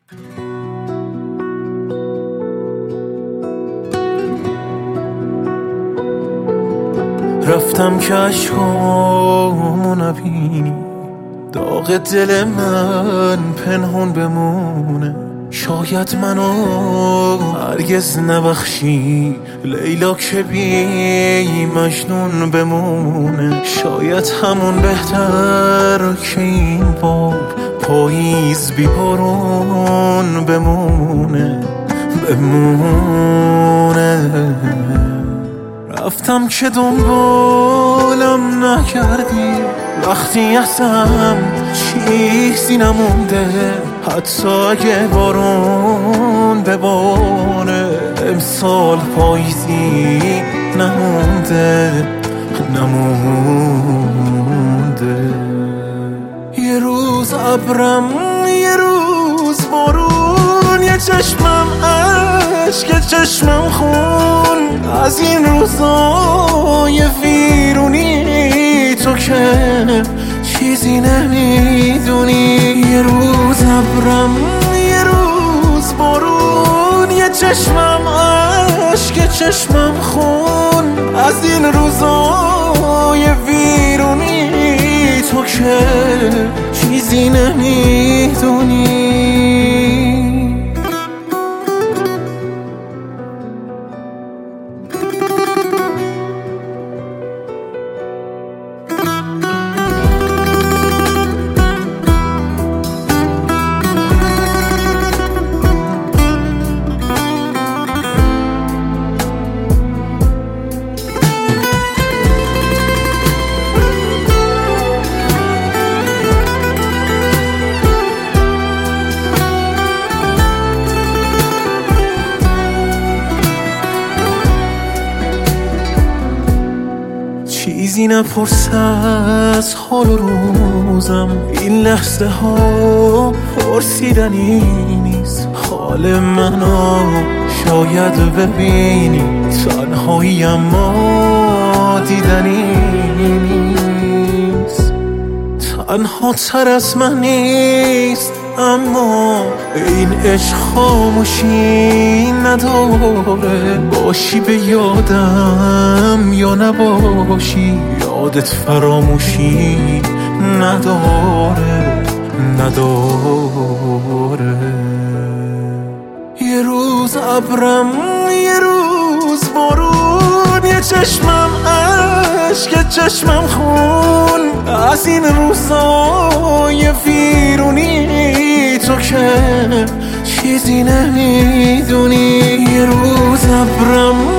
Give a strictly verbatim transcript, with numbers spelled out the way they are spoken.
رفتم که عشقامو نبینی، داغ دل من پنهون بمونه. شاید منو هرگز نبخشی لیلا که بی مجنون بمونه. شاید همون بهتر که این باب پاییز بی بارون بمونه بمونه. رفتم که دنبالم نکردی، وقتی ازم چیزی نمونده. حتی اگه بارون بباره امسال پاییزی نمونده نمونده. یه روز ابرم، یه روز بارون، یه چشمم عشق، چشمم خون. از این روزای ویرونی تو که چیزی نمیدونی. یه روز ابرم، یه روز بارون، یه چشمم عشق، چشمم خون. از این روزای ویرونی تو که چیزی نمیدونی. چیزی نپرس از حال و روزم، این لحظه ها پرسیدنی نیست. حال منو شاید ببینی، تنهایی اما دیدنی نیست. تنها تر از من نیست، اما این عشق خاموشی نداره. باشی به یادم یا نباشی، یادت فراموشی نداره نداره. یه روز ابرم، یه روز بارون، یه چشمم عشق، چشمم خون. از این روزای ویرونی تو که چیزی نمیدونی. یه روز ابرم،